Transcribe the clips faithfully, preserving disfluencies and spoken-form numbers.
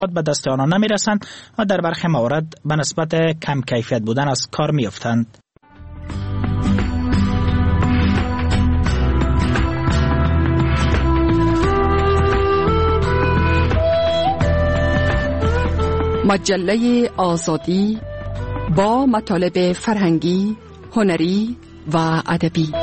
به دست آنها نمی رسند و در برخی موارد به نسبت کم کیفیت بودن از کار می افتند. مجله آزادی با مطالب فرهنگی، هنری و ادبی.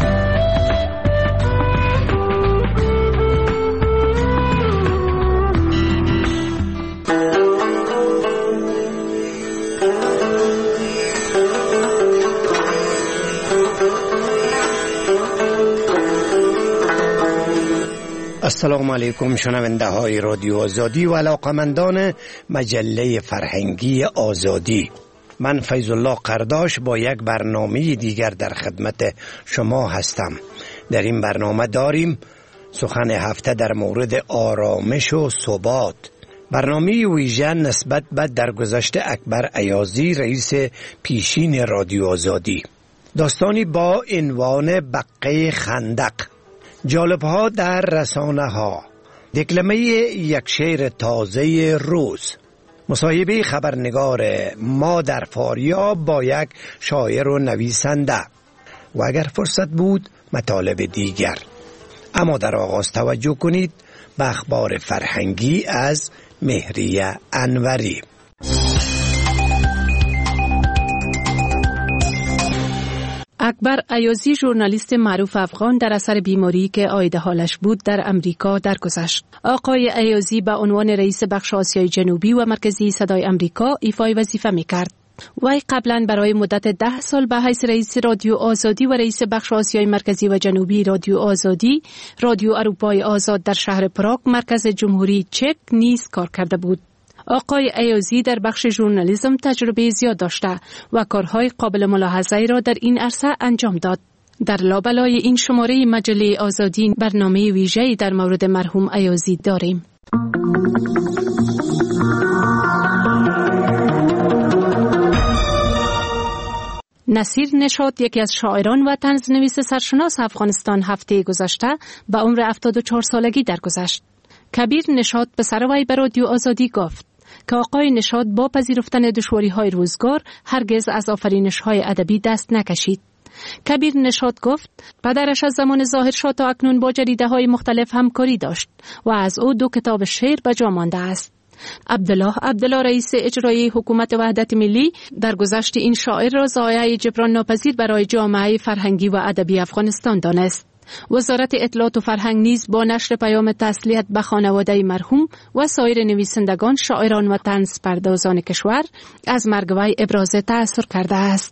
السلام علیکم شنونده های رادیو آزادی و علاقمندان مجله فرهنگی آزادی. من فیض الله قرداش با یک برنامه دیگر در خدمت شما هستم. در این برنامه داریم سخن هفته در مورد آرامش و ثبات. برنامه ویژه نسبت به درگذشت اکبر ایازی رئیس پیشین رادیو آزادی. داستانی با عنوان بقه خندق. جالب‌ها در رسانه ها، دکلمه یک شعر تازه روز، مصاحبه خبرنگار ما در فاریاب با یک شاعر و نویسنده و اگر فرصت بود مطالب دیگر. اما در آغاز توجه کنید به اخبار فرهنگی از مهریه انوری. اکبر ایازی ژورنالیست معروف افغان در اثر بیماری که عاید حالش بود در امریکا درگذشت. آقای ایازی به عنوان رئیس بخش آسیای جنوبی و مرکزی صدای امریکا ایفای وظیفه می‌کرد. وی قبلا برای مدت ده سال به حیث رئیس رادیو آزادی و رئیس بخش آسیای مرکزی و جنوبی رادیو آزادی، رادیو اروپای آزاد در شهر پراگ مرکز جمهوری چک نیز کار کرده بود. آقای ایازی در بخش ژورنالیسم تجربه زیاد داشته و کارهای قابل ملاحظه‌ای را در این عرصه انجام داد. در لابلای این شماره مجله آزادی برنامه ویژه‌ای در مورد مرحوم ایازی داریم. نصیر نشاط، یکی از شاعران و طنزنویس سرشناس افغانستان، هفته گذشته به عمر هفتاد و چهار سالگی درگذشت. کبیر نشاط به سروی به رادیو آزادی گفت که آقای نشاط با پذیرفتن دشواری‌های روزگار هرگز از آفرینش‌های ادبی دست نکشید. کبیر نشاط گفت پدرش از زمان ظاهرشاه تا اکنون با جریده‌های مختلف همکاری داشت و از او دو کتاب شعر به جا مانده است. عبدالله عبدالله رئیس اجرایی حکومت وحدت ملی در گذشت این شاعر را ضایعه جبران ناپذیر برای جامعه فرهنگی و ادبی افغانستان دانست. وزارت اطلاعات و فرهنگ نیز با نشر پیام تسلیت به خانواده مرحوم و سایر نویسندگان، شاعران و طنز پردازان کشور از مرگ وی ابراز تأثیر کرده است.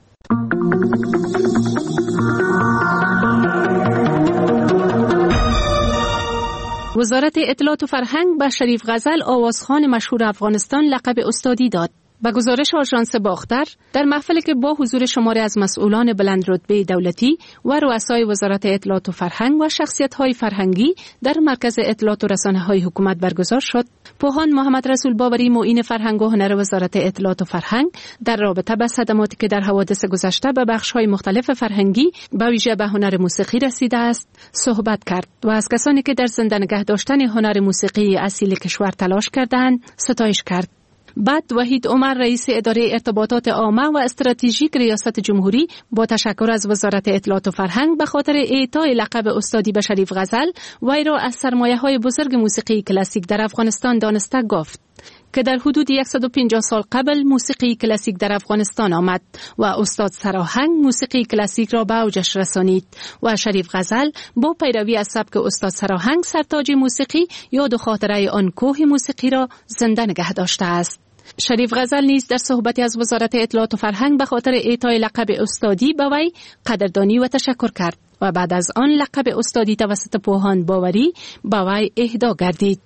وزارت اطلاعات و فرهنگ به شریف غزل، آوازخوان مشهور افغانستان، لقب استادی داد. به گزارش آژانس باختر، در محفلی که با حضور شماری از مسئولان بلند رتبه دولتی و رؤسای وزارت اطلاعات و فرهنگ و شخصیت‌های فرهنگی در مرکز اطلاعات و رسانه‌های حکومت برگزار شد، پوهان محمد رسول باوری، معین فرهنگ و هنر وزارت اطلاعات و فرهنگ، در رابطه با صدماتی که در حوادث گذشته به بخش‌های مختلف فرهنگی به ویژه به هنر موسیقی رسیده است، صحبت کرد و از کسانی که در زنده نگه داشتن هنر موسیقی اصیل کشور تلاش کردند ستایش کرد. بعد وحید عمر، رئیس اداره ارتباطات عامه و استراتژیک ریاست جمهوری، با تشکر از وزارت اطلاعات و فرهنگ به خاطر اعطای لقب استادی به شریف غزل، وی را از سرمایه‌های بزرگ موسیقی کلاسیک در افغانستان دانسته گفت که در حدود صد و پنجاه سال قبل موسیقی کلاسیک در افغانستان آمد و استاد سراهنگ موسیقی کلاسیک را به اوجش رسانید و شریف غزل با پیروی از سبک استاد سراهنگ سرتاج موسیقی یاد و خاطره آن کوه موسیقی را زنده نگه داشته است. شریف غزل نیز در صحبتی از وزارت اطلاعات و فرهنگ به خاطر اعطای لقب استادی به وی قدردانی و تشکر کرد و بعد از آن لقب استادی توسط پوهان باوری به وی اهدا گردید.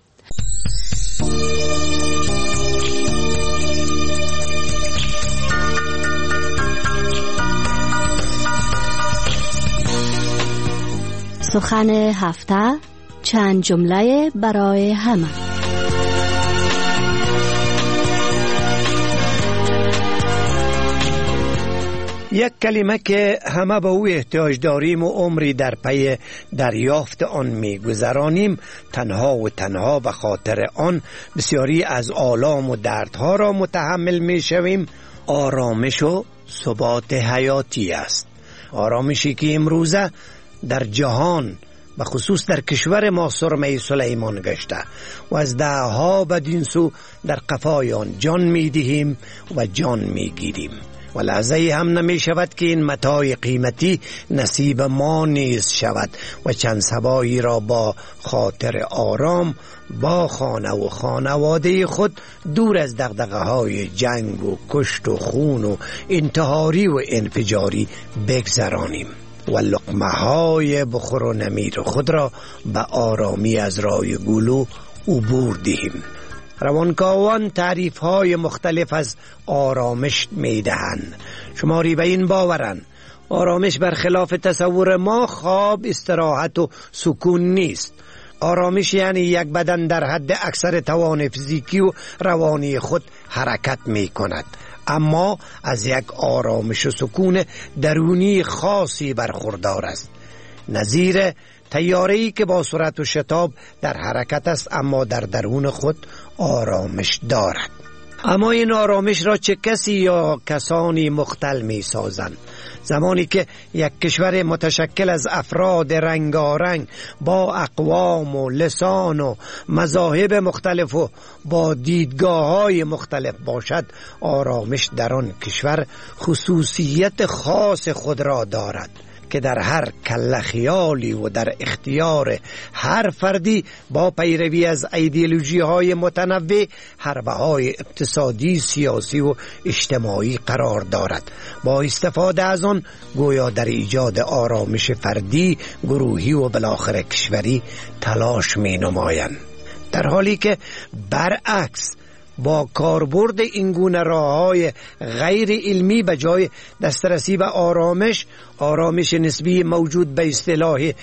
سخن هفته، چند جمله برای همه. یک کلمه که همه به او احتیاج داریم و عمری در پی دریافت آن می گذرانیم، تنها و تنها به خاطر آن بسیاری از آلام و دردها را متحمل می شویم، آرامش و ثبات حیاتی است. آرامشی که امروزه در جهان و خصوص در کشور ما سرمه سلیمان گشته و از دهها بدین سو در قفای آن جان می دهیم و جان می گیریم و لحظه هم نمی شود که این متاع قیمتی نصیب ما نیز شود و چند صباحی را با خاطر آرام با خانه و خانواده خود دور از دغدغه های جنگ و کشت و خون و انتحاری و انفجاری بگذرانیم و لقمه های بخور و نمیر خود را به آرامی از رای گلو عبور دهیم. روانکاوان تعریف های مختلف از آرامش می دهند. شماری به این باورند آرامش برخلاف تصور ما خواب، استراحت و سکون نیست. آرامش یعنی یک بدن در حد اکثر توان فیزیکی و روانی خود حرکت می کند، اما از یک آرامش و سکون درونی خاصی برخوردار است، نظیر طیاره‌ای که با سرعت و شتاب در حرکت است اما در درون خود آرامش دارد. اما این آرامش را چه کسی یا کسانی مختل می سازند؟ زمانی که یک کشور متشکل از افراد رنگارنگ با اقوام و لسان و مذاهب مختلف و با دیدگاه‌های مختلف باشد، آرامش در آن کشور خصوصیت خاص خود را دارد که در هر کله خیالی و در اختیار هر فردی با پیروی از ایدئولوژی های متنوع حربه های اقتصادی، سیاسی و اجتماعی قرار دارد. با استفاده از آن گویا در ایجاد آرامش فردی، گروهی و بالاخره کشوری تلاش می نمایند، در حالی که برعکس با کاربرد این گونه راه‌های غیر علمی به جای دسترسی به آرامش، آرامش نسبی موجود به اصطلاح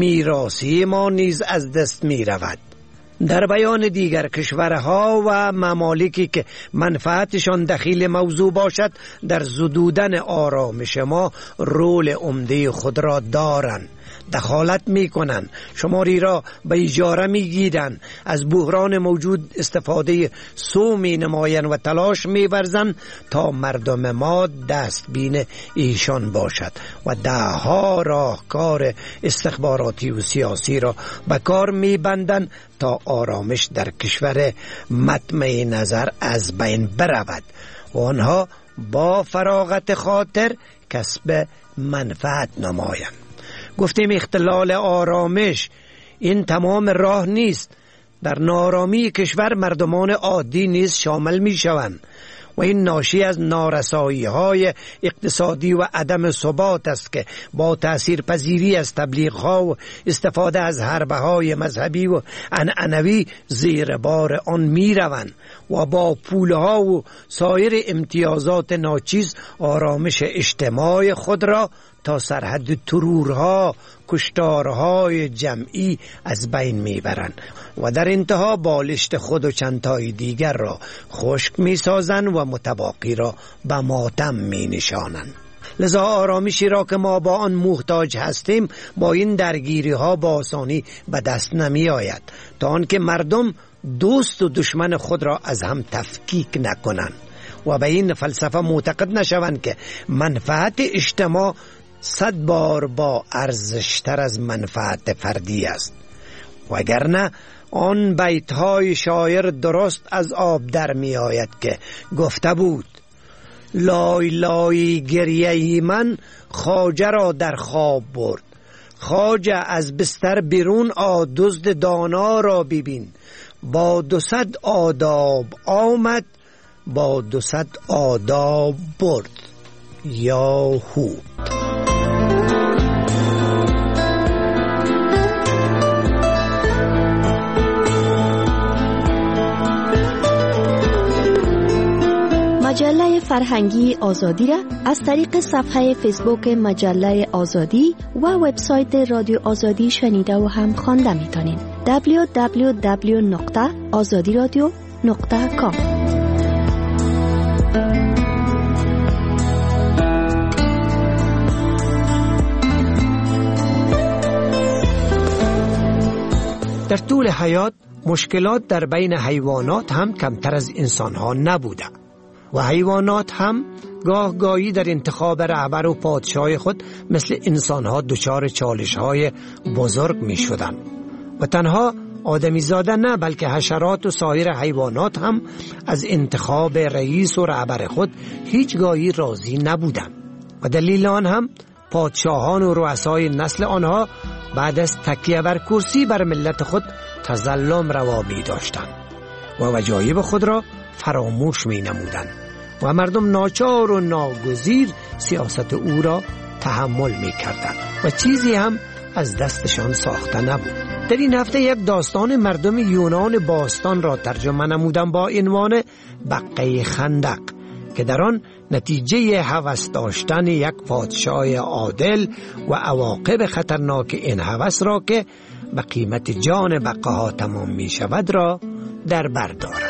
میراثی ما نیز از دست می رود. در بیان دیگر، کشورها و ممالکی که منفعتشان دخیل موضوع باشد در زدودن آرامش ما رول عمده خود را دارند. دخالت می کنند، شماری را به اجاره می گیرند، از بحران موجود استفاده سو می نمایند و تلاش می ورزند تا مردم ما دستبین ایشان باشد و دهها راهکار استخباراتی و سیاسی را به کار می بندند تا آرامش در کشور مطمع نظر از بین برود و آنها با فراغت خاطر کسب منفعت نمایند. گفتیم اختلال آرامش این تمام راه نیست. در نارامی کشور مردمان عادی نیز شامل می شوند و این ناشی از نارسایی های اقتصادی و عدم ثبات است که با تأثیر پذیری از تبلیغ ها و استفاده از حربه های مذهبی و عنعنوی زیر بار آن می روند و با پول ها و سایر امتیازات ناچیز آرامش اجتماعی خود را تا سرحد ترورها، کشتارهای جمعی از بین میبرند و در انتها بالشت خود و چندتای دیگر را خشک میسازند و متباقی را به ماتم می نشانند. لذا آرامشی را که ما با آن محتاج هستیم با این درگیری ها با آسانی به دست نمی آید، تا آنکه مردم دوست و دشمن خود را از هم تفکیک نکنند و به این فلسفه معتقد نشوند که منفعت اجتماع صد بار با ارزشتر از منفعت فردی است. وگرنه آن بیت‌های شاعر درست از آب در می آید که گفته بود: لای لای گریه من خواجه را در خواب برد، خواجه از بستر بیرون آ دزد دانا را ببین، با دو صد آداب آمد با دو صد آداب برد. یا هو. مجله فرهنگی آزادی را از طریق صفحه فیسبوک مجله آزادی و وبسایت رادیو آزادی شنیده و هم خوانده میتونید. دبلیو دبلیو دبلیو نقطه آزادی رادیو نقطه کام در طول حیات مشکلات در بین حیوانات هم کمتر از انسانها نبوده و حیوانات هم گاه گاهی در انتخاب رهبر و پادشاه خود مثل انسانها دچار چالش‌های بزرگ می شدند و تنها آدمی زاده نه بلکه حشرات و سایر حیوانات هم از انتخاب رئیس و رهبر خود هیچ گاهی راضی نبودند و دلیل آن هم پادشاهان و رؤسای نسل آنها بعد از تکیه بر کرسی بر ملت خود تظلم روا می داشتند و وجایب خود را فراموش می نمودند و مردم ناچار و ناگزیر سیاست او را تحمل می کردند و چیزی هم از دستشان ساخته نبود. در این هفته یک داستان مردم یونان باستان را ترجمه نمودم با عنوان بقه خندق که در آن نتیجه هوس داشتن یک پادشاه عادل و عواقب خطرناک این هوس را که به قیمت جان بقه ها تمام می شود را در بر دارد.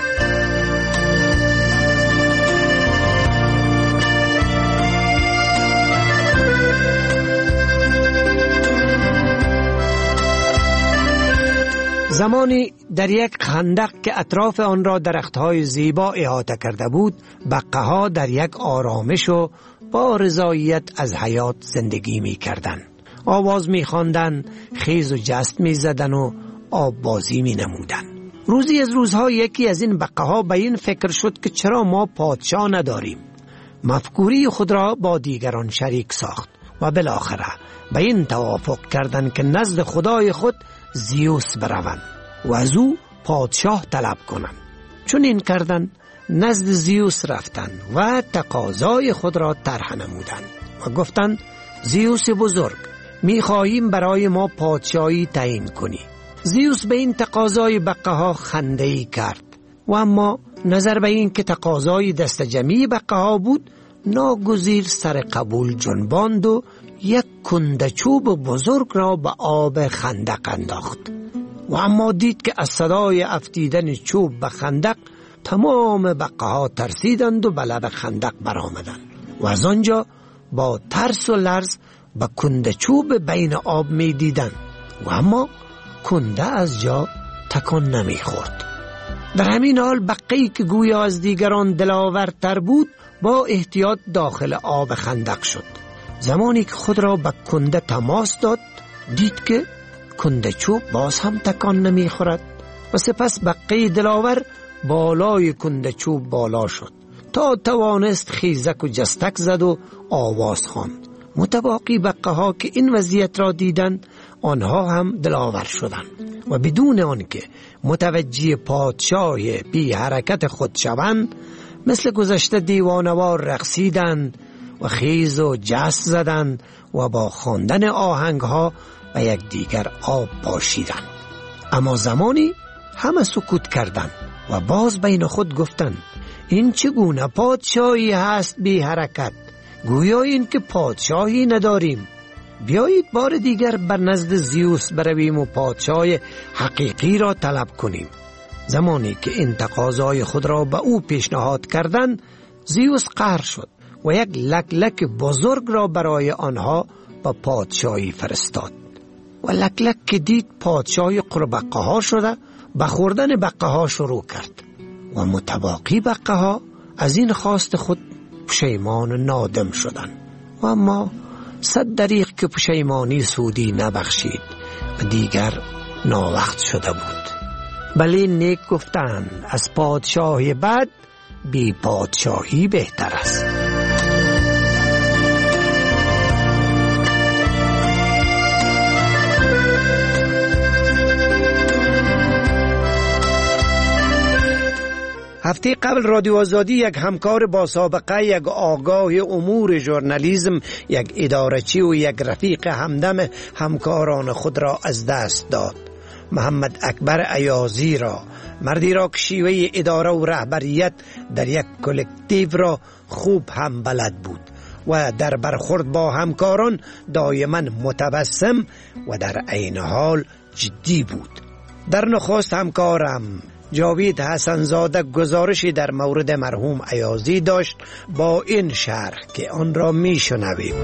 زمانی در یک خندق که اطراف آن را درخت‌های زیبا احاطه کرده بود، بقه‌ها در یک آرامش و با رضایت از حیات زندگی می‌کردند. آواز می‌خواندند، خیز و جست می‌زدند و آب بازی می‌نمودند. روزی از روزها یکی از این بقه‌ها به این فکر شد که چرا ما پادشاه نداریم. مفکوری خود را با دیگران شریک ساخت و بالاخره به این توافق کردند که نزد خدای خود زیوس بروند و از او پادشاه طلب کنند. چون این کردند نزد زیوس رفتند و تقاضای خود را طرح نمودند و گفتند زیوس بزرگ، می‌خواهیم برای ما پادشاهی تعیین کنی. زیوس به این تقاضای بقه‌ها خنده‌ای کرد و اما نظر به این که تقاضای دست جمعی بقه‌ها بود ناگزیر سر قبول جنباند و یک کنده چوب بزرگ را به آب خندق انداخت و اما دید که از صدای افتیدن چوب به خندق تمام بقه‌ها ترسیدند و به لب خندق برآمدند و از آنجا با ترس و لرز به کنده چوب بین آب می دیدند و اما کنده از جا تکان نمی خورد. در همین حال بقه‌ای که گویا از دیگران دلاورتر بود با احتیاط داخل آب خندق شد. زمانی که خود را به کنده تماس داد دید که کنده چوب باز هم تکان نمی خورد و سپس بقه دلاور بالای کنده چوب بالا شد تا توانست خیزک و جستک زد و آواز خواند. متباقی بقه ها که این وضعیت را دیدند آنها هم دلاور شدند و بدون آنکه متوجه پادشاه بی حرکت خود شوند مثل گذشته دیوانوار رقصیدند و خیز و جست زدند و با خواندن آهنگ ها و یک دیگر آب پاشیدند. اما زمانی همه سکوت کردند و باز بین خود گفتند این چگونه پادشاهی هست بی حرکت؟ گویا این که پادشاهی نداریم. بیایید بار دیگر بر نزد زیوس برویم و پادشاه حقیقی را طلب کنیم. زمانی که این تقاضای خود را به او پیشنهاد کردند زیوس قهر شد و یک لکلک بزرگ را برای آنها به پادشاهی فرستاد و لکلک که دید پادشاهی قربقه ها شده به خوردن بقه ها شروع کرد و متباقی بقه ها از این خواست خود پشیمان و نادم شدند و اما صد دریغ که پشیمانی سودی نبخشید و دیگر ناوقت شده بود. بلی نیک گفتند از پادشاه بد بی پادشاهی بهتر است. هفته قبل رادیو آزادی یک همکار با سابقه، یک آگاه امور ژورنالیسم، یک ادارچی و یک رفیق همدم همکاران خود را از دست داد. محمد اکبر ایازی را، مردی را که شیوه اداره و رهبریت در یک کلکتیو را خوب هم بلد بود و در برخورد با همکاران دائما متبسم و در عین حال جدی بود. در نخست همکارم جاوید حسنزاده گزارشی در مورد مرحوم ایازی داشت با این شرح که آن را می شنویم.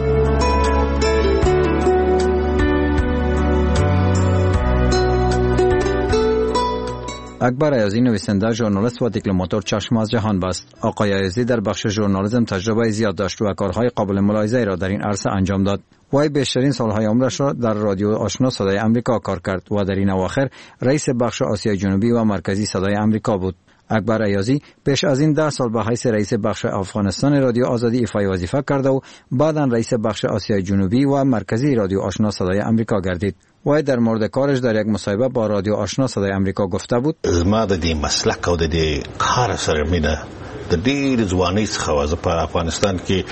اکبر ایازی نویسنده، ژورنالیست و دیپلماتور چشم از جهان بست. آقای ایازی در بخش ژورنالیسم تجربه زیاد داشت و کارهای قابل ملاحظه را در این عرصه انجام داد. وی بیشترین سالهای عمرش را در رادیو آشنا صدای امریکا کار کرد و در این اواخر رئیس بخش آسیای جنوبی و مرکزی صدای امریکا بود. اکبر ایازی پیش از این ده سال به حیث رئیس بخش افغانستان رادیو آزادی ایفای وظیفه کرده و بعداً رئیس بخش آسیای جنوبی و مرکزی رادیو آشنا صدای امریکا گردید. وی در مورد کارش در یک مصاحبه با رادیو آشنا صدای امریکا گفته بود: ما د دې مسلک او د دې کار سره مینه د ډېر ځوانۍ څخه وه. په افغانستان کې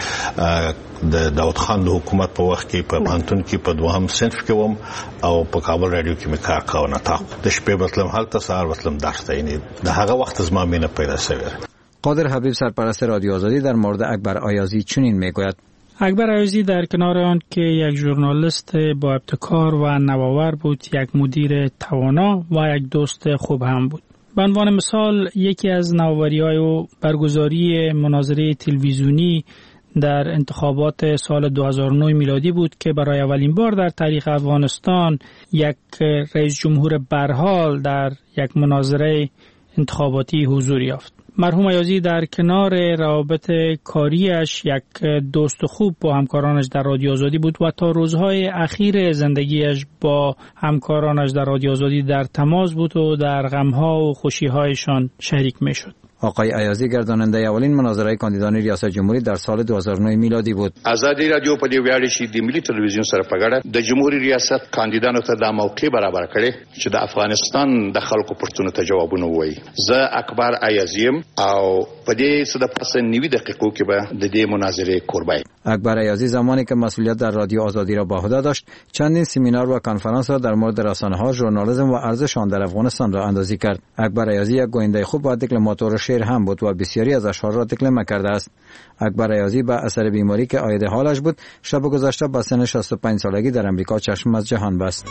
د داود خان د حکومت په وخت کې په پوهنتون کې په دوهم صنف کې وم او په کابل رادیو کې مې کار کاوه. نطاق د شپې به تلم هلته، سهار به تلم درس ته. یعنې د هغه وخت زما مینه پیدا شوې. قادر حبیب سرپرست رادیو آزادی در مورد اکبر ایازی چنین میگوید: اکبر ایازی در کنار آن که یک ژورنالیست با ابتکار و نوآور بود، یک مدیر توانا و یک دوست خوب هم بود. به عنوان مثال یکی از نوآوری‌های او برگزاری مناظره تلویزیونی در انتخابات سال دو هزار و نه میلادی بود که برای اولین بار در تاریخ افغانستان یک رئیس جمهور برحال در یک مناظره انتخاباتی حضور یافت. مرحوم ایازی در کنار روابط کاریش یک دوست خوب با همکارانش در رادیو آزادی بود و تا روزهای اخیر زندگیش با همکارانش در رادیو آزادی در تماس بود و در غمها و خوشیهایشان شریک میشد. آقای ایازی گرداننده اولین مناظره کاندیدان ریاست جمهوری در سال دو هزار و نه میلادی بود. آزادی رادیو په دې ویاړ شي د ملي تلویزیون سره په ګډه د جمهوریت ریاست کاندیدانو ته د موقع برابر کړي چې د افغانستان د خلکو پرتونو ته جوابونه وایي. زه اکبر ایازیم او په دې صد پرسنت نوي دقیقو کې به د دې مناظره قربانی. اکبر ایازی زمانی که مسئولیت در رادیو آزادی را به عهده داشت، چندین سمینار و کنفرانس را در مورد رسانه‌ها، ژورنالیسم و ارزش آن در افغانستان را اندازی کرد. اکبر ایازی یک گوینده خوب و دیپلماتور شعر هم بود و بسیاری از اشعار را دکلمه کرده است. اکبر ایازی به اثر بیماری که عاید حالش بود، شب گذشته به سن شصت و پنج سالگی در امریکا چشم از جهان بست.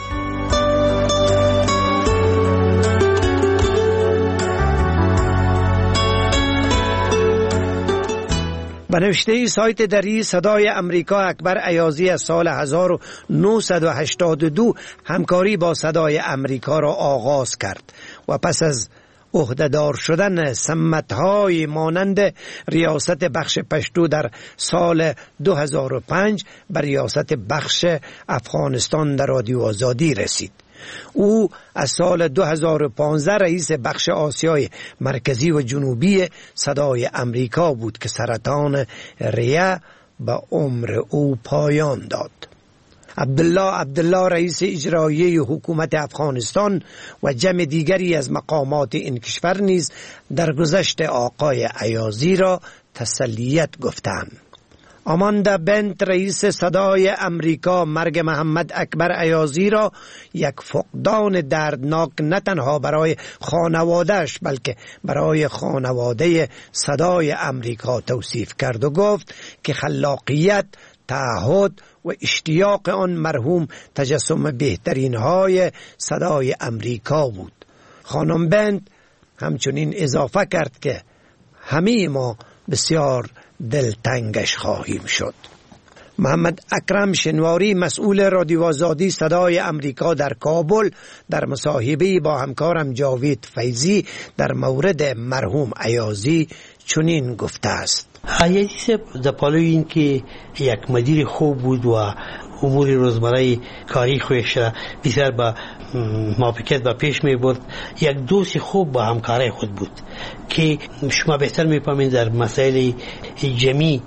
به نوشته سایت دری صدای امریکا، اکبر ایازی از سال هزار و نهصد و هشتاد و دو همکاری با صدای امریکا را آغاز کرد و پس از عهده‌دار شدن سمت‌های مانند ریاست بخش پشتو در سال دو هزار و پنج به ریاست بخش افغانستان در رادیو آزادی رسید. او از سال دو هزار و پانزده رئیس بخش آسیای مرکزی و جنوبی صدای امریکا بود که سرطان ریه به عمر او پایان داد. عبدالله عبدالله رئیس اجرایی حکومت افغانستان و جمع دیگری از مقامات این کشور نیز در گذشت آقای ایازی را تسلیت گفتند. آماندا بنت رئیس صدای امریکا مرگ محمد اکبر ایازی را یک فقدان دردناک نه تنها برای خانوادهش بلکه برای خانواده صدای امریکا توصیف کرد و گفت که خلاقیت، تعهد و اشتیاق آن مرحوم تجسم بهترین های صدای امریکا بود. خانم بنت همچنین اضافه کرد که همه ما بسیار دلتنگش خواهیم شد. محمد اکرم شنواری مسئول رادیو آزادی صدای امریکا در کابل در مصاحبه با همکارم جاوید فیضی در مورد مرحوم ایازی چنین گفته است: ایازی صاحب در پالوی این که یک مدیر خوب بود و امور روزمره کاری خویش را بسیار با موافقت به پیش می برد. یک دوست خوب با همکاری خود بود که شما بهتر می‌فهمید در مسائل جمعی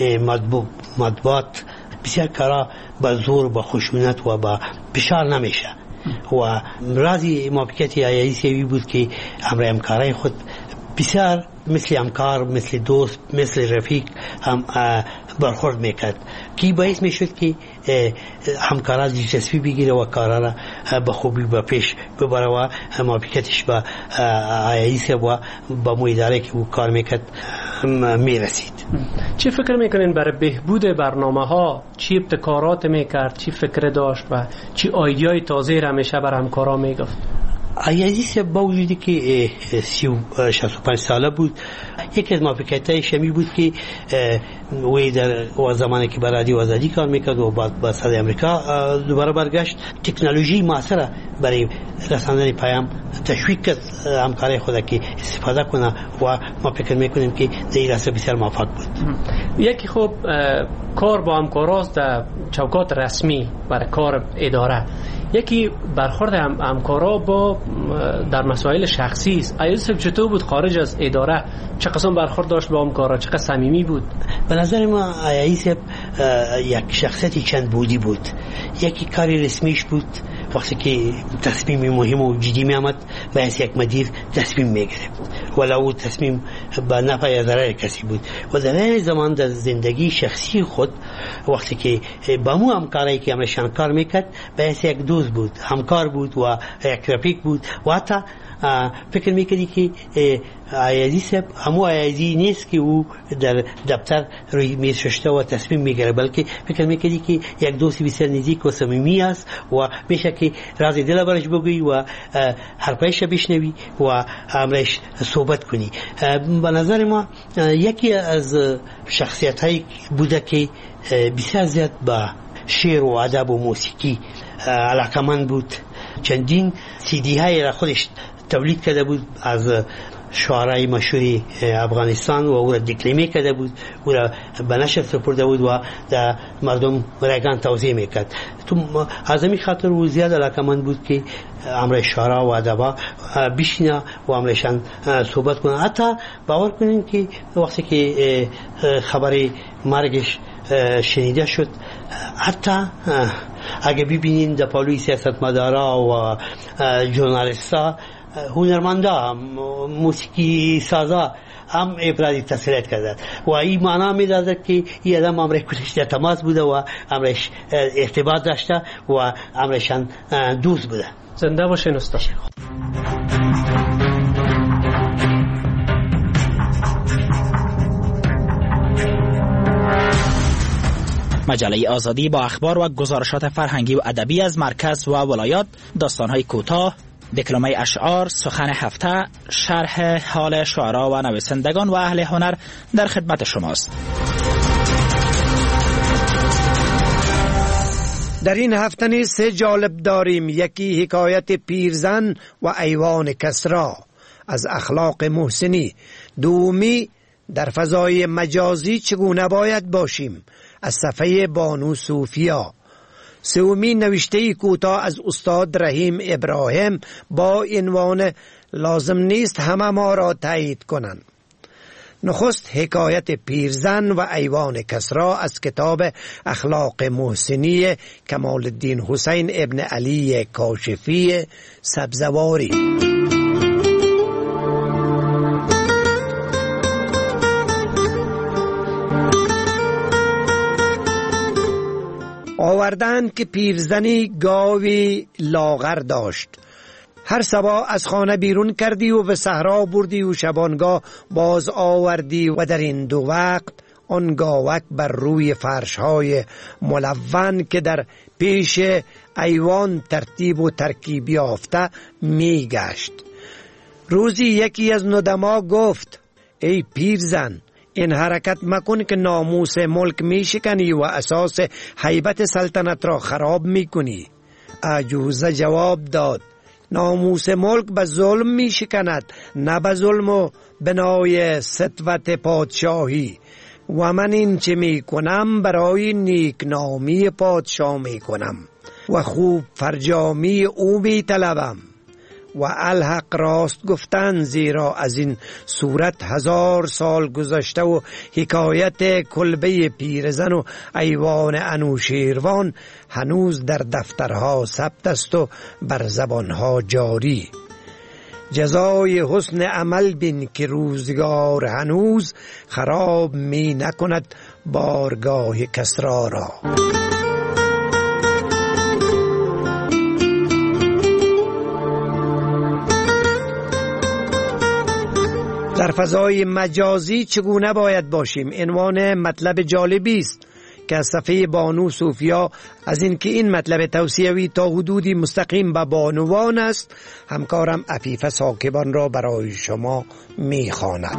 مطبوعات بسیار کارا با زور، با خشونت و با فشار نمیشه و رازی موافقت ایازی بود که امر همکاری خود بسیار مثل همکار، مثل دوست، مثل رفیق هم برخورد میکرد که باعث میشد که همکارا دلچسپی بگیره و کارا را به خوبی به پیش ببره و موافقتش با ایازی و با اداره که او کار میکرد میرسید. چی فکر میکنین برای بهبود برنامه ها چی ابتکارات میکرد، چی فکر داشت و چی ایده‌های تازه را همیشه بر همکارا میگفت؟ ایازی با وجودی که سی و شصت و پنج ساله بود، یکی از موفقیت‌های شمی بود که وی در زمانی که برای رادیو آزادی کار میکرد و بعد به صدای امریکا دوباره برگشت، تکنولوژی معاصره برای رساندن پیام تشویق کرد همکارای خود که استفاده کنه و ما فکر میکنیم که در این راستا بسیار موفق بود. یکی خوب کار با همکاراست در چوکات رسمی برای کار اداره، یکی برخورد هم همکارا با در مسائل شخصی است. ایوسف چطور بود خارج از اداره؟ چه قسم برخورد داشت با همکارا؟ چقدر صمیمی بود؟ به نظر ما ایوسف یک شخصیتی چند بودی بود. یکی کاری رسمیش بود، وقتی که تصمیم مهم و جدی می آمد باید یک مدیر تصمیم می گرفت ولو تصمیم به نفع یا ضرر کسی بود. و در این زمان در زندگی شخصی خود وقتی که با مو همکاری که همشان کار میکرد باید یک دوست بود، همکار بود و یک رفیق بود و حتی فکر میکردی که ایازی صاحب همو ایازی نیست که او در دفتر روی میز ششته و تصمیم میگیره، بلکه فکر میکردی که یک دوستی بسیار نزدیک و صمیمی است و میشه که راز دل برش بگویی و حرفایش بشنوی و امرش صحبت کنی. به نظر ما یکی از شخصیت های بوده که بسیار زیاد با شعر و ادب و موسیقی علاقمند بود. چندین سی دی های را خودش تولید کرده بود از شعرهای مشهور افغانستان و او را دکلمه کرده بود، او را به نشر سپرده بود و در مردم رایگان توزیع میکرد. تو از همین خاطر او زیاد علاقمند بود که امر شعرها و ادبا بشینه و امرشان صحبت کنه. حتی باور کنین که وقتی که خبر مرگش شنیده شد، حتی اگه ببینین در پالوی سیاستمدارا و ژورنالیستا، هنرمندا، موسیقی سازا هم ابراز تسلیت کردند و این معنا می‌داد که این آدم امر کلش در تماس بوده و امرش ارتباط داشته و امرشان دوست بوده. زنده باشین استاد. مجله آزادی با اخبار و گزارشات فرهنگی و ادبی از مرکز و ولایات، داستان‌های کوتاه، دکلمه اشعار، سخن هفته، شرح حال شعرا و نویسندگان و اهل هنر در خدمت شماست. در این هفته نیز سه جالب داریم. یکی حکایت پیرزن و ایوان کسرا از اخلاق محسنی، دومی در فضای مجازی چگونه باید باشیم از صفحه بانو صوفیا، سومی نوشته کوتاه از استاد رحیم ابراهیم با عنوان لازم نیست همه ما را تایید کنند. نخست حکایت پیرزن و ایوان کسرا از کتاب اخلاق محسنی کمال الدین حسین ابن علی کاشفی سبزواری. آوردند که پیرزنی گاوی لاغر داشت. هر صبح از خانه بیرون کردی و به صحرا بردی و شبانگاه باز آوردی و در این دو وقت آن گاوک بر روی فرش‌های ملون که در پیش ایوان ترتیب و ترکیب یافته می گشت. روزی یکی از ندما گفت: ای پیرزن، این حرکت مکن که ناموس ملک می شکنی و اساس هیبت سلطنت را خراب می کنی. عجوزه جواب داد: ناموس ملک به ظلم می شکند، نه به ظلم و بنای سطوت پادشاهی، و من این چه می کنم برای نیکنامی پادشاه می کنم و خوب فرجامی او می طلبم. و الحق راست گفتن، زیرا از این صورت هزار سال گذشته و حکایت کلبه پیرزن و ایوان انوشیروان هنوز در دفترها ثبت است و بر زبانها جاری. جزای حسن عمل بین که روزگار هنوز خراب می نکند بارگاه کسرا را. در فضای مجازی چگونه باید باشیم؟ عنوان مطلب جالبی است. که از صفحه بانو صوفیا از اینکه این مطلب توصیوی تا حدودی مستقیم به بانوان است، همکارم عفیفه ساکبان را برای شما میخواند.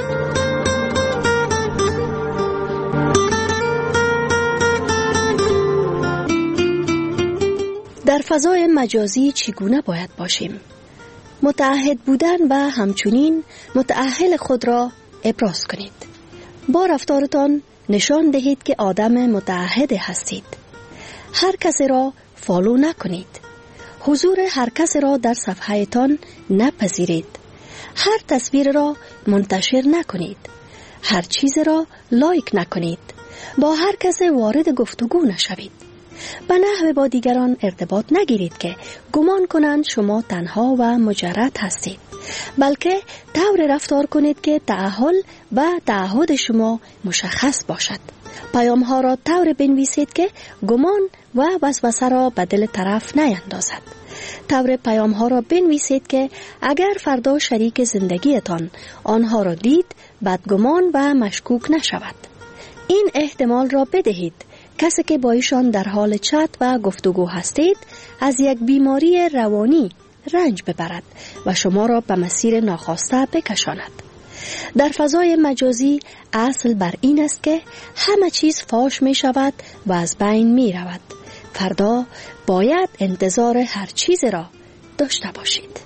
در فضای مجازی چگونه باید باشیم؟ متعهد بودن و همچنین متأهل خود را ابراز کنید. با رفتارتان نشان دهید که آدم متعهد هستید. هر کسی را فالو نکنید. حضور هر کسی را در صفحه تان نپذیرید. هر تصویر را منتشر نکنید. هر چیز را لایک نکنید. با هر کسی وارد گفتگو نشوید. به نحو با دیگران ارتباط نگیرید که گمان کنند شما تنها و مجرد هستید، بلکه طور رفتار کنید که تعهل و تعهد شما مشخص باشد. پیام ها را طور بنویسید که گمان و وسوسه را به دل طرف نیندازد. طور پیام ها را بنویسید که اگر فردا شریک زندگیتان آنها را دید بدگمان و مشکوک نشود. این احتمال را بدهید کسی که با ایشان در حال چت و گفتگو هستید از یک بیماری روانی رنج ببرد و شما را به مسیر ناخواسته بکشاند. در فضای مجازی اصل بر این است که همه چیز فاش می شود و از بین می رود. فردا باید انتظار هر چیز را داشته باشید.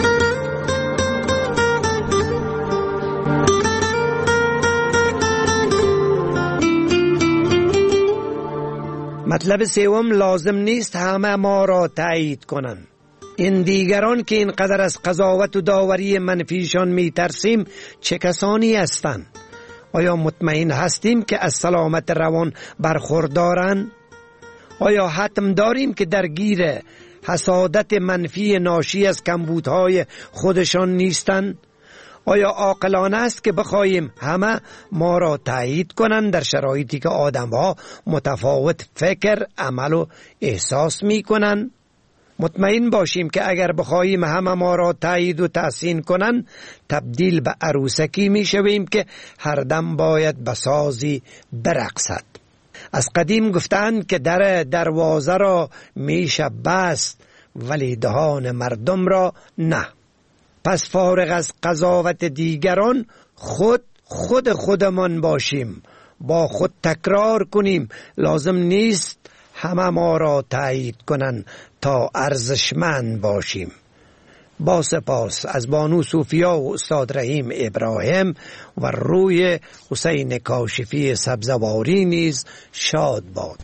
مطلب سوم، لازم نیست همه ما را تایید کنند. این دیگران که اینقدر از قضاوت و داوری منفیشان می ترسیم چه کسانی هستند؟ آیا مطمئن هستیم که از سلامت روان برخوردارند؟ آیا حتم داریم که درگیر حسادت منفی ناشی از کمبودهای خودشان نیستند؟ آیا عاقلانه است که بخواهیم همه ما را تایید کنند در شرایطی که آدم‌ها متفاوت فکر، عمل و احساس می کنند؟ مطمئن باشیم که اگر بخواهیم همه ما را تایید و تحسین کنند تبدیل به عروسکی می شویم که هر دم باید به سازی برقصد. از قدیم گفتند که در دروازه را میشه بست ولی دهان مردم را نه. پس فارغ از قضاوت دیگران خود خود خودمان باشیم، با خود تکرار کنیم لازم نیست همه ما را تایید کنند تا ارزشمند باشیم. با سپاس از بانو صوفیا و استاد رحیم ابراهیم و روی حسین کاشفی سبزواری نیز شاد باد.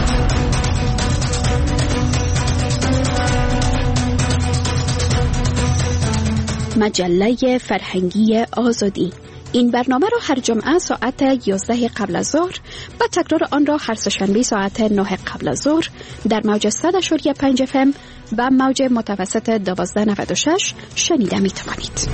مجله فرهنگی آزادی. این برنامه را هر جمعه ساعت یازده قبل از ظهر و تکرار آن را هر سه‌شنبه ساعت نه قبل از ظهر در موج صد و پنج اف ام و موج متوسط دوازده نود و شش شنیده می توانید.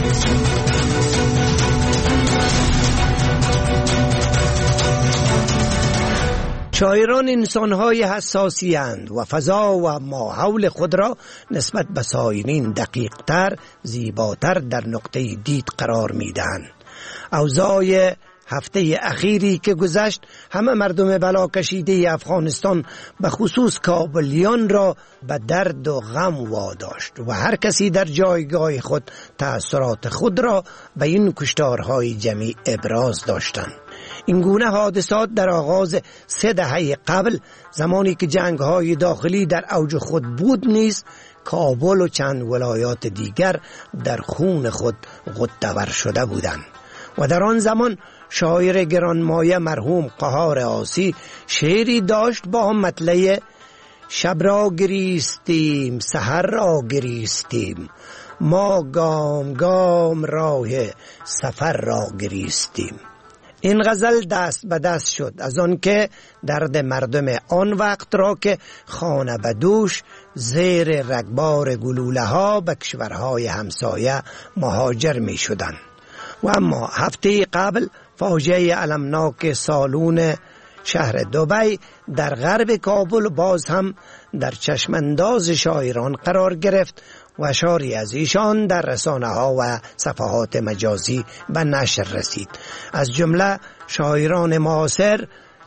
شاعران انسان‌های حساسی اند و فضا و ماحول خود را نسبت به سایرین دقیق‌تر، زیباتر در نقطه دید قرار می‌دهند. اوضاع هفته اخیری که گذشت همه مردم بلا کشیده افغانستان به خصوص کابلیان را به درد و غم واداشت و هر کسی در جایگاه خود تأثیرات خود را به این کشتارهای جمعی ابراز داشتند. این گونه حادثات در آغاز سه دهه قبل، زمانی که جنگ‌های داخلی در اوج خود بود، نیز کابل و چند ولایات دیگر در خون خود غوطه‌ور شده بودند و در آن زمان شاعر گرانمایه مرحوم قهار عاصی شعری داشت با هم مطلع: شب را گریستیم سحر را گریستیم، ما گام گام راه سفر را گریستیم. این غزل دست به دست شد از آن که درد مردم آن وقت را که خانه به دوش زیر رگبار گلوله ها به کشورهای همسایه مهاجر می شدند. و اما هفته قبل فاجعه المناک سالون شهر دبی در غرب کابل باز هم در چشمانداز شاعران قرار گرفت و اشعاری از ایشان در رسانه ها و صفحات مجازی به نشر رسید. از جمله شاعران معاصر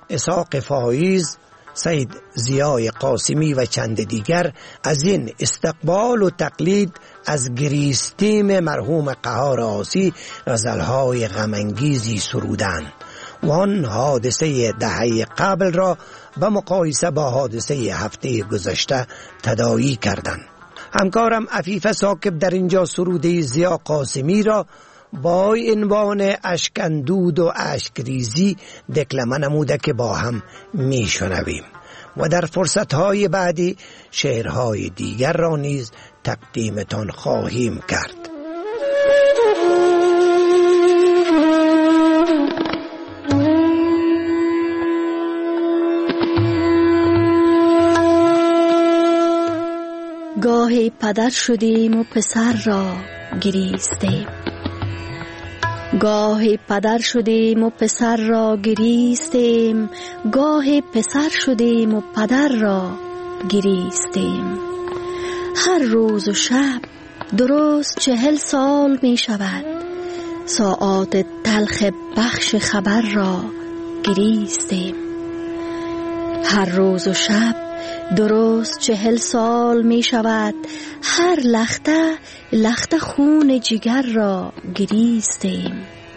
اسحاق فایز، سید ضیای قاسمی و چند دیگر از این استقبال و تقلید از گریستیم مرحوم قهار آسی غزلهای غمانگیزی سرودند و آن حادثه دهه قبل را به مقایسه با حادثه هفته گذشته تداعی کردند. همکارم عفیف ثاقب در اینجا سروده ضیا قاسمی را با عنوان اشکندود و اشکریزی دکلمه نموده که با هم می شنویم و در فرصتهای بعدی شعرهای دیگر را نیز تقدیمتان خواهیم کرد. گاهی پدر شدیم و پسر را گریستیم، گاهی پدر شدیم و پسر را گریستیم، گاهی پسر شدیم و پدر را گریستیم. هر روز و شب درست چهل سال می شود، ساعات تلخ بخش خبر را گریستیم. هر روز و شب درست چهل سال می شود، هر لخته لخته خون جگر را گریستیم.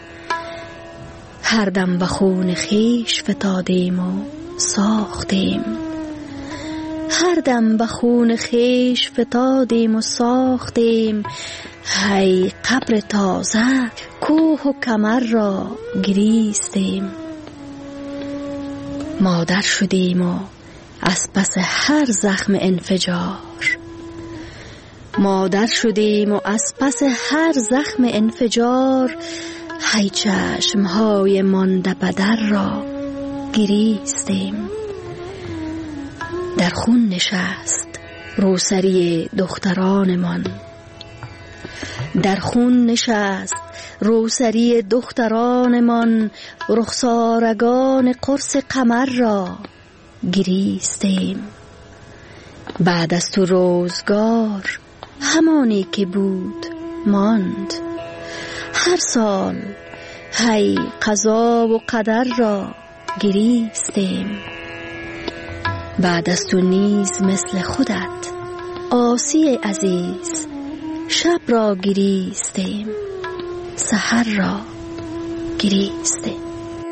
هر دم به خون خیش فتادیم و ساختیم، هر دم به خون خیش فتادیم و ساختیم. هی قبر تازه کوه و کمر را گریستیم. مادر شدیم و از پس هر زخم انفجار، مادر شدیم و از پس هر زخم انفجار. هی چشمهای مانده بدر را گریستیم. در خون نشست روسری دخترانمان، در خون نشست روسری دخترانمان. رخسارگان قرص قمر را گریستیم. بعد از تو روزگار همانی که بود ماند، هر سال هی قضا و قدر را گریستیم. بعد از تو نیز مثل خودت آسی عزیز، شب را گریستیم، سحر را گریستیم.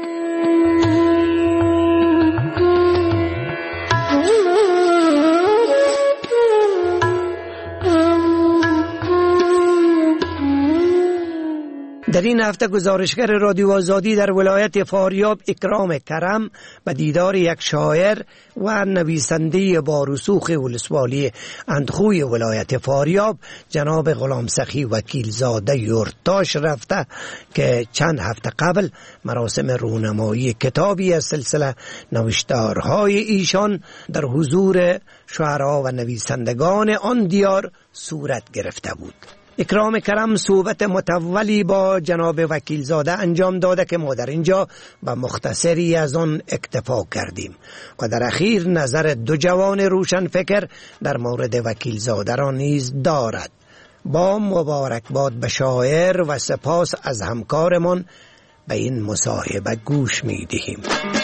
در این هفته گزارشگر رادیو آزادی در ولایت فاریاب اکرام کرم به دیدار یک شاعر و نویسنده با رسوخ ولسوالی اندخوی ولایت فاریاب جناب غلام سخی وکیلزاده یورتاش رفته که چند هفته قبل مراسم رونمایی کتابی از سلسله نوشتارهای ایشان در حضور شعرا و نویسندگان آن دیار صورت گرفته بود. اکرام کرم صحبت متولی با جناب وکیلزاده انجام داده که ما در اینجا به مختصری از آن اکتفا کردیم و در اخیر نظر دو جوان روشن فکر در مورد وکیلزاده را نیز دارد. با مبارکباد به شاعر و سپاس از همکارمان به این مصاحبه گوش می دهیم.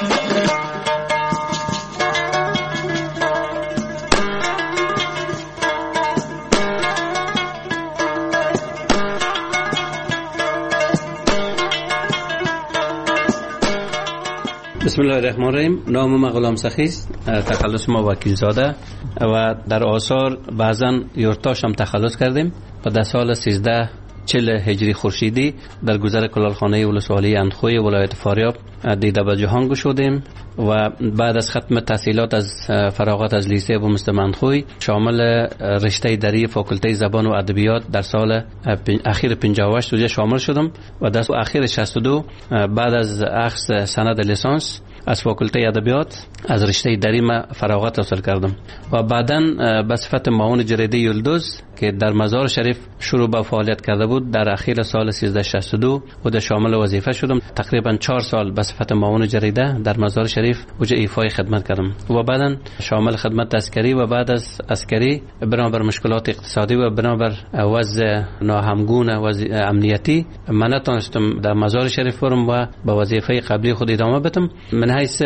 بسم الله الرحمن الرحیم. نام ما غلام سخی است، تخلص ما وکیلزاده و در آثار بعضا یورتاش هم تخلص کردیم و در سال سیزده چل هجری خورشیدی در گذر کلالخانه ولسوالی اندخوی ولایت فاریاب دیده به جهان گشودیم و بعد از ختم تحصیلات از فراغت از لیسه ابو مسلم اندخوی شامل رشته دری فاکولته زبان و ادبیات در سال اخیر پنجاه و هشت شامل شدم و در سال اخیر شصت و دو بعد از اخذ سند لیسانس از فاکولته ادبیات از رشته دری ما فراغت حاصل کردم و بعداً به صفت معاون جریده یلدوز که در مزار شریف شروع به فعالیت کرده بود در اخیر سال سیزده شصت و دو و در شامل وظیفه شدم. تقریبا چهار سال به صفت معاون جریده در مزار شریف وجه ایفای خدمت کردم و بعدا شامل خدمت عسکری و بعد از عسکری بنابر مشکلات اقتصادی و بنابر وضع ناهمگون وضع امنیتی من نتونستم در مزار شریف برم و به وظیفه قبلی خود ادامه بدم. من حیث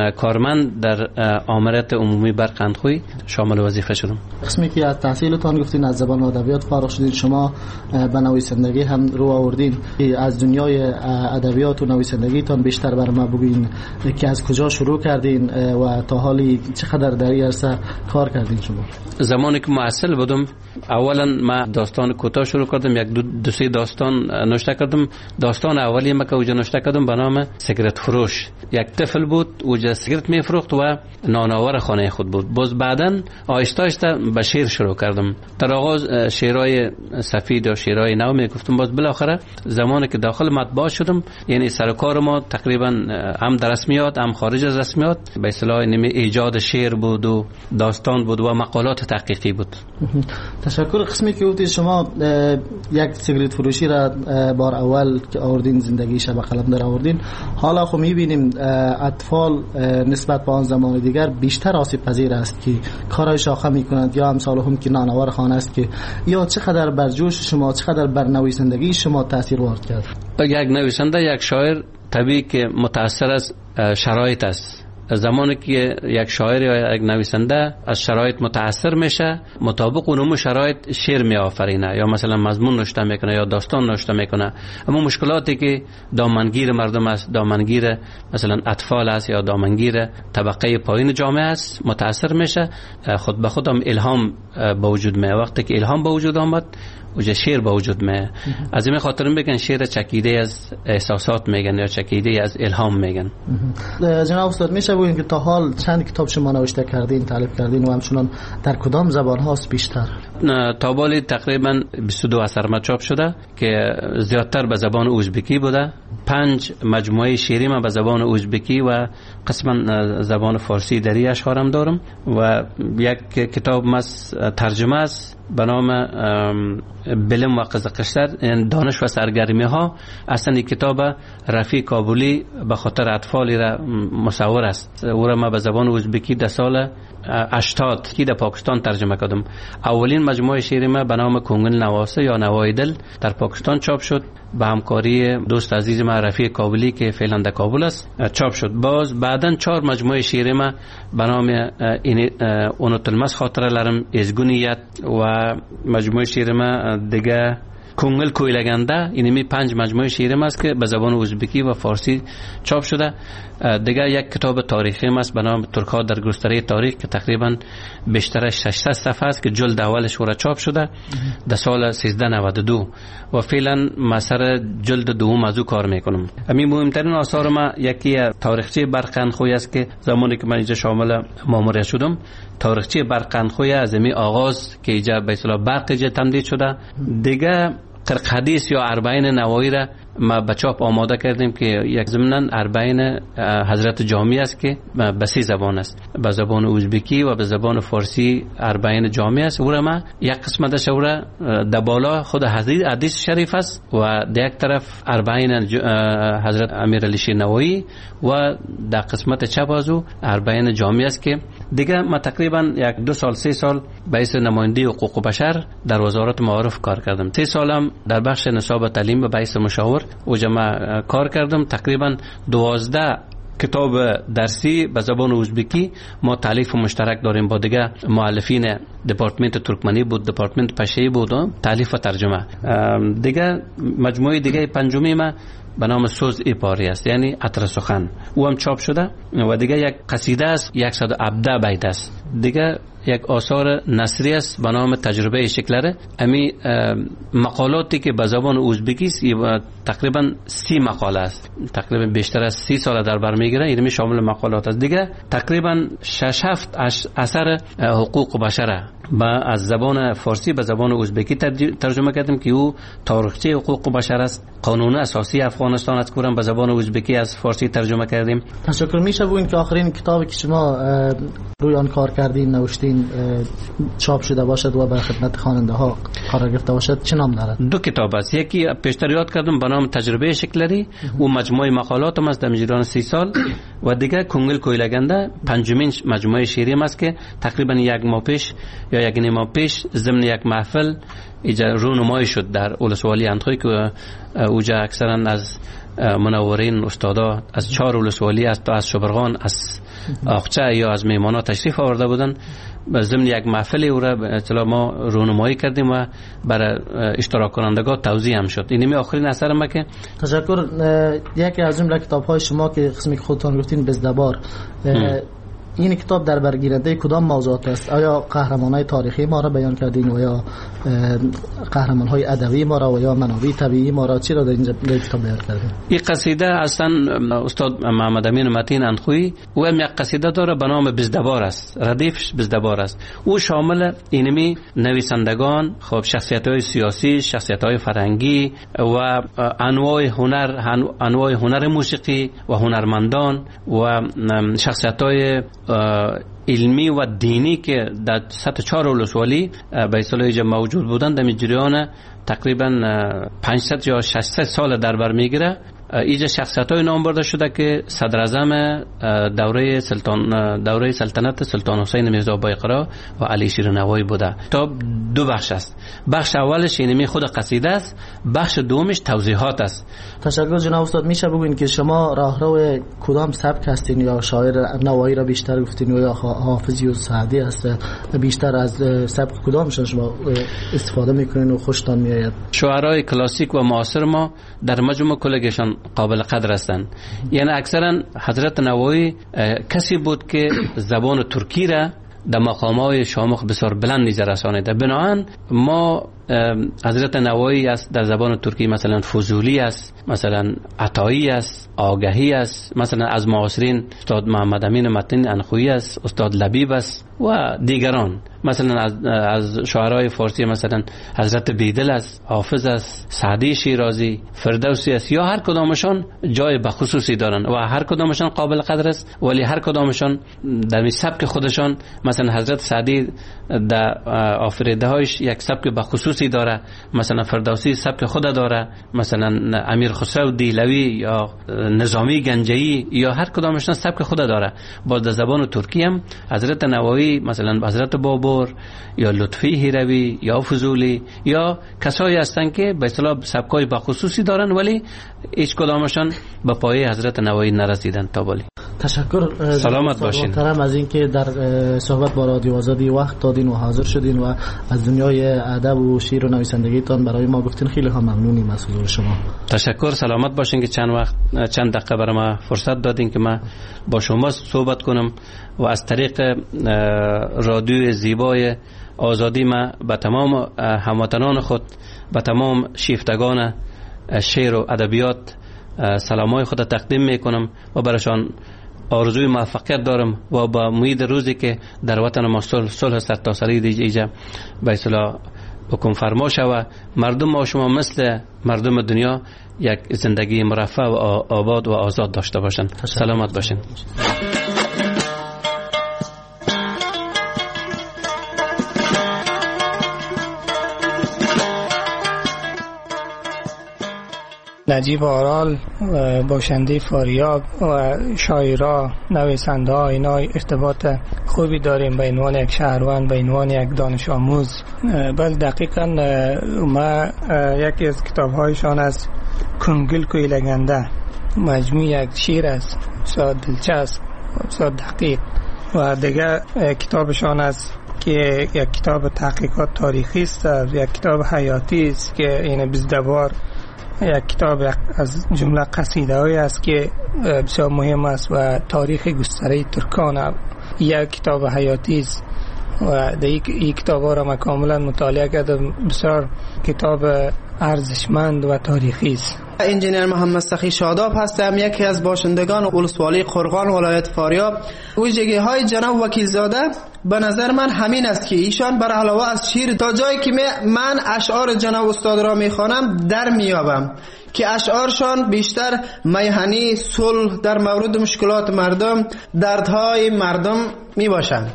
کارمند در آمریت عمومی برقندخوی شامل وظیفه شدم. قسمی که از تحصیلتان گفتین از زبان و ادبیات فارغ شدین، شما به نویسندگی هم رو آوردین. از دنیای ادبیات و نویسندگیتان بیشتر بر ما بگین که از کجا شروع کردین و تا حالی چقدر در این عرصه کار کردین شما؟ زمانی که معسل بودم اولا ما داستان کوتاه شروع کردم، یک دو, دو سه داستان نوشته کردم. داستان اولی ما که اوجا نوشته کردم به نام سیگرت فروش. یک طفل بود اوجا سیگرت میفروخت و نانآور خانه خود بود. باز بعداً آهسته آهسته به شعر شروع کردم. در آغاز شعرهای سفید و شعرهای نو میگفتم. باز بالاخره زمانی که داخل مطبوعات شدم، یعنی سر کار ما تقریبا هم در رسمیات هم خارج از رسمیات به اصطلاح نمی ایجاد شعر بود و داستان بود و مقالات تحقیقی بود. تشکر. قسمی که گفتید شما یک سیگرت فروشی را بار اول که آوردین زندگی شب قلم در آوردین، حالا خب میبینیم اطفال نسبت به آن زمان دیگر بیشتر آسیب پذیر است که کارهای شاخه میکنند یا امثال هم که نانآور خانه است که یا چقدر بر جوش شما چقدر بر نویسندگی شما تاثیر وارد کرد؟ یک نویسنده یک شاعر طبیعی که متاثر از شرایط است. زمانی که یک شاعر یا یک نویسنده از شرایط متاثر میشه مطابق اون شرایط شعر می آفرینه یا مثلا مضمون نوشته میکنه یا داستان نوشته میکنه. اما مشکلاتی که دامنگیر مردم است، دامنگیر مثلا اطفال است یا دامنگیر طبقه پایین جامعه است متاثر میشه، خود به خودم الهام به وجود میاد. وقتی که الهام به وجود آمد وجه شعر به وجود میاد. از این خاطر میگن شعر چکیده از احساسات میگن یا چکیده از الهام میگن. جناب استاد میشه بگین که تا حال چند کتاب شما نوشته کردین، تالیف کردین و همچنان در کدام زبان هاست بیشتر؟ تا بالی تقریبا بیست و دو اثر چاپ شده که زیادتر به زبان ازبکی بوده. پنج مجموعه شعری من به زبان ازبکی و قسما زبان فارسی دری اشعارم دارم و یک کتاب مس ترجمه است به نام بلم و قزقشتر، دانش و سرگرمی ها. اصلا این کتاب رفیع کابلی به خاطر اطفالی را مصور است. او را ما به زبان ازبکی در سال هشتاد که در پاکستان ترجمه کردم. اولین مجموعه شعر ما به نام کنگل نواسه یا نوای دل در پاکستان چاپ شد با همکاری دوست عزیز ما رفیع کابلی که فعلا در کابل است چاپ شد. باز بعداً چهار مجموعه شعر ما به نام اون تلمس خاطره لرم، ازگونیت و مجموعه شعر ما دیگه کنگل کویلگنده. اینمی پنج مجموعه شعر ما است که به زبان ازبکی و فارسی چاپ شده. دیگه یک کتاب تاریخی است به نام ترک‌ها در گستره تاریخ که تقریبا بیشترش ششصد صفحه است که جلد اولش ورا چاپ شده در سال سیزده نود و دو و فعلا ما سر جلد دوم از او کار میکنم. همین مهمترین آثار ما یکی تاریخچه برقندخوی است که زمانی که من اینجا شامل ماموریت شدم تاریخچه برقندخوی از می آغاز که اینجا به اصطلاح برق تمدید شده. دیگه قرق حدیث یا اربعین نوایی را ما به چاپ آماده کردیم که یک ضمناً اربعین حضرت جامی است که به سه زبان است، به زبان ازبکی و به زبان فارسی اربعین جامی است. او را ما یک قسمتش او را در بالا خود حدیث شریف است و در یک طرف اربعین حضرت امیر علی شیر نوایی و در قسمت چپ از او اربعین جامی است که دیگه ما تقریبا یک دو سال سه سال به حیث نماینده حقوق بشر در وزارت معارف کار کردم. سه سالم در بخش نصاب تعلیم به حیث مشاور و جمع کار کردم. تقریبا دوازده کتاب درسی به زبان ازبکی ما تالیف مشترک داریم با دیگه مؤلفین دپارتمنت ترکمنی بود، دپارتمنت پشه‌ای بود، تالیف و ترجمه. دیگه مجموعه دیگه پنجمی ما به نام سوز ایپاری است، یعنی عطر سخن، او هم چاپ شده و دیگه یک قصیده است صد و هفده بیت است. دیگه یک آثار نثری است به نام تجربه شکلره. امی مقالاتی که به زبان ازبکی است تقریبا سی مقاله است، تقریبا بیشتر از سی سال در بر میگیره. اینمی شامل مقالات است. دیگه تقریبا شش هفت اثر حقوق بشر با از زبان فارسی به زبان ازبکی ترجمه کردیم که او تاریخچه حقوق بشر است، قانون اساسی افغان افغانستان از کورم به زبان ازبکی از فارسی ترجمه کردیم. تشکر. میشه بگوین که آخرین کتابی که شما روی آن کار کردین، نوشتین، چاپ شده باشد و به خدمت خواننده ها قرار گرفته باشد چه نام دارد؟ دو کتاب است. یکی پیشتر یاد کردم به نام تجربه شکلری و مجموعه مقالاتم است در مجران سی سال، و دیگه کنگل کویلگنده پنجمین مجموعه شعریم است که تقریبا یک ماه پیش یا یک نیم ماه پیش ضمن یک محفل ایجا رونمایی شد در ولسوالی اندخوی که اوجا اکثرا از منورین استادا از چهار ولسوالی از تا از شبرغان، از آخچه یا از میمانا تشریف آورده بودن. ضمن یک محفل او را اصطلاح ما رونمایی کردیم و برای اشتراک کنندگان توزیع هم شد. اینمی آخرین اثر ما که تشکر. یکی از جمله کتاب‌های شما که قسمی که خودتان گفتین بزدبار، این کتاب در برگیرنده کدام موضوعات است؟ آیا قهرمانای تاریخی ما را بیان کردین و یا قهرمانهای ادبی ما را و یا منابع طبیعی ما را؟ چی را در این کتاب بیان کردین؟ این قصیده اصلا استاد محمد امین متین اندخویی او هم یک قصیده داره به نام بزدبار است، ردیفش بزدبار است. او شامل اینمی نویسندگان، خب شخصیت‌های سیاسی، شخصیت‌های فرهنگی و انواع هنر، انواع هنر موسیقی و هنرمندان و شخصیت‌های علمی و دینی که در سطح چهار ولسوالی به اصطلاح موجود بودند در جریان تقریبا پانصد یا ششصد سال در بر میگیره. ایجا شخصیت‌های نام برده شده که صدر اعظم دوره سلطان دوره سلطنت سلطان حسین میرزا بایقرا و علی شیرنوایی بوده. تا دو بخش است. بخش اولش اینمی خود قصیده است، بخش دومش توضیحات است. تشکر جناب استاد. میشه بگوین که شما راهرو کدام سبک هستین؟ یا شاعر نوایی را بیشتر گفتین یا حافظی و سعدی است؟ بیشتر از سبک کدامشون شما استفاده میکنین و خوشتان میآید؟ شاعرای کلاسیک و معاصر ما در مجموع کلگشان قابل قدر هستند. یعنی اکثرا حضرت نوایی کسی بود که زبان ترکی را در مقام‌های شامخ بسیار بلند رسانیده. بنابراین ما حضرت نوایی است در زبان ترکی مثلا فضولی است، مثلا عطایی است، آگهی است، مثلا از معاصرین استاد محمد امین متین اندخویی است، استاد لبیب است و دیگران. مثلا از از شاعرای فارسی مثلا حضرت بیدل است، حافظ است، سعدی شیرازی، فردوسی است. یا هر کدامشان جای بخصوصی دارن و هر کدامشان قابل قدر است، ولی هر کدامشان در سبک خودشان، مثلا حضرت سعدی در آفریده هایش یک سبک بخصوصی داره، مثلا فردوسی سبک خود داره، مثلا امیر خسرو دیلوی یا نظامی گنجی یا هر کدامشان سبک خود داره. باز در زبان ترکی هم حضرت نوایی مثلا حضرت بابر یا لطفی هیروی یا فضولی یا کسایی هستند که به اصطلاح سبکای بخصوصی دارن ولی هیچ کدامشان به پایه حضرت نوایی نرسیدن تا بالی. تشکر. سلامت باشین. محترم از اینکه در صحبت با رادیو آزادی وقت دادین و حاضر شدین و از دنیای ادب و شعر و نویسندگیتان برای ما گفتین. خیلی هم ممنونیم از حضور شما. تشکر. سلامت باشین که چند وقت چند دقیقه برای ما فرصت دادین که من با شما صحبت کنم و از طریق رادیو زیبای آزادی ما به تمام هموطنان خود، به تمام شیفتگان شعر و ادبیات سلامای خود تقدیم میکنم و برایشان آرزوی موفقیت دارم و با امید روزی که در وطن ما صلح سرتاسری دیجا به اصطلاح حکم فرما شود، مردم ما شما مثل مردم دنیا یک زندگی مرفه و آباد و آزاد داشته باشند. سلامت باشین. نجیب آرال باشنده فاریاب و شاعرها، نویسنده ها، اینا ارتباط خوبی داریم به عنوان یک شهروند، به عنوان یک دانش آموز. بل دقیقا ما یکی از کتاب هایشان از کنگل کویلگنده مجموع یک شعر است، بسیار دلچسب، بسیار دقیق. و دیگه کتابشان است که یک کتاب تحقیقات تاریخی است، یک کتاب حیاتی است که این بزدبار یک کتاب از جمله قصیده هایی است که بسیار مهم است و تاریخ گستره ترکان یک کتاب حیاتی است و در این کتاب ها را من کاملا مطالعه کردم. بسیار کتاب ارزشمند و تاریخی است. انجینیر محمد سخی شاداب هستم، یکی از باشندگان ولسوالی قرغان ولایت فاریاب. ویژگی های جناب وکیلزاده به نظر من همین است که ایشان بر علاوه از شعر تا جایی که من اشعار جناب استاد را میخوانم در میابم که اشعارشان بیشتر میهنی، صلح در مورد مشکلات مردم، دردهای مردم می باشند.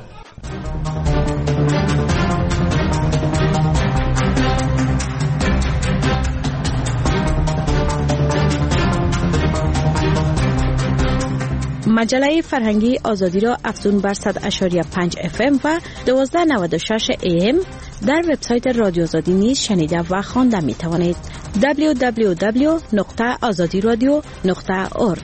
مجله فرهنگی آزادی را افزون بر صد اشاری پنج اف ام و دوازده نود و شش ای ام در وبسایت رادیو آزادی نیز شنیده و خوانده می توانید. دبلیو دبلیو دبلیو نقطه آزادی رادیو نقطه اورگ.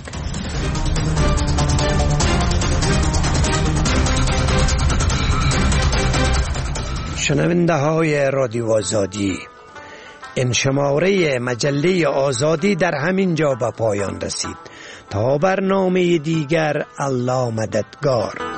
شنونده های رادیو آزادی، این شماره مجله آزادی در همین جا به پایان رسید. تا برنامه دیگر، الله مددگار.